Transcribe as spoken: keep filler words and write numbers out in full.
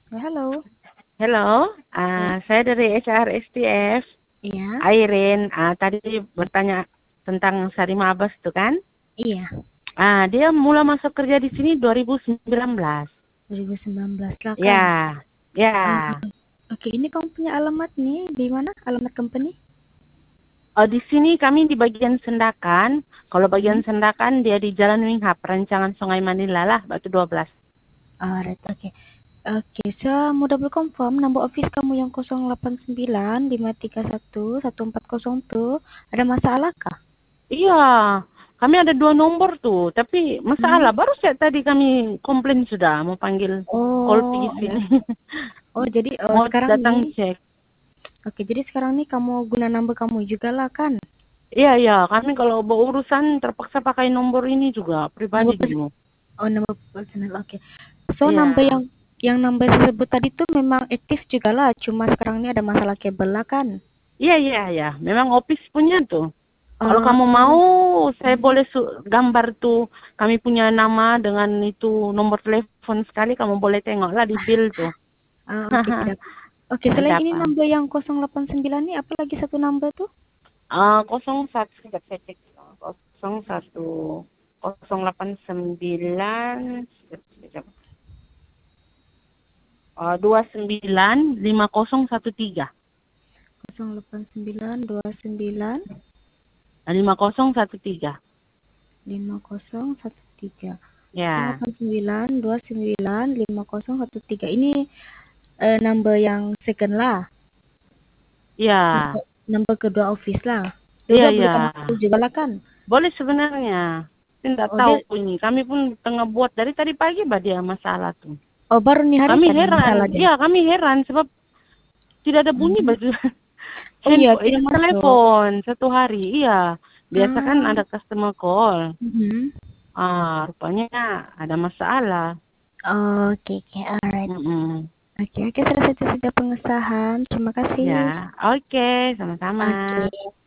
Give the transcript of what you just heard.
Ya, halo. Halo, Ya. ah, saya dari H R S T F, Iya. Airin. Ah, tadi bertanya tentang Sarima Abbas itu kan? Iya. Ah, dia mulai masuk kerja di sini dua ribu sembilan belas. dua ribu sembilan belas lah kan. Ya, ya. Ah, oke, ini kamu punya alamat nih di mana? Alamat company? Oh, di sini kami di bagian Sendakan. Kalau bagian Hmm. Sendakan dia di Jalan Winghap, Rancangan Sungai Manila lah, Batu dua belas. Alright, oke. Oke, saya mau double confirm nomor office kamu yang nol delapan sembilan lima tiga satu satu empat nol tuh ada masalah kah? Iya, kami ada dua nomor tuh, tapi Hmm. masalah. Baru saya tadi kami komplain sudah mau panggil call Oh, pergi sini. oh jadi eh, Mau sekarang datang nih, cek. oke jadi sekarang nih kamu guna number kamu juga lah kan? Iya, iya. Kami kalau berurusan terpaksa pakai nomor ini juga, pribadi Nomor pers dulu. oh nomor personal, oke. So number Iya. yang yang number tersebut tadi tuh memang aktif juga lah, cuma sekarang ini ada masalah kabel lah kan? Iya, iya, iya. Memang office punya tuh. Kalau kamu mau, Oh, saya mhm. boleh su- gambar tuh. Kami punya nama dengan itu nomor telepon sekali. Kamu boleh tengoklah di bill tuh. Ah, oke tidak. Oke, Ada selain ini apa? number yang nol delapan sembilan ini apa lagi satu number tuh? Ah, kosong satu, sekejap saya cek. Kosong satu, kosong delapan sembilan, sekejap, sekejap. Ah, dua sembilan lima kosong satu tiga. nol delapan sembilan dua sembilan Lima kosong satu tiga. lima nol satu tiga. nol Ya, delapan sembilan dua sembilan lima nol satu tiga. Ini eh, number yang second lah. ya, Number, number kedua office lah. iya, Dua-dua boleh iya. kamu call juga lah kan? Boleh sebenarnya. Tidak Oh dia tahu ini. Kami pun tengah buat dari tadi pagi bah dia masalah tuh. oh baru nih hari Kami tadi heran. masalah dia. Iya, kami heran sebab tidak ada bunyi Hmm. baju Oh iya, handphone, tidak itu masuk. telepon satu hari. Iya, biasa kan Ah, ada customer call. mhm. Ah, rupanya ada masalah. Oke, oke, alright. Mm-mm. Oke, oke, sudah saja sudah pengesahan. Terima kasih. Ya, oke, sama-sama. Oke.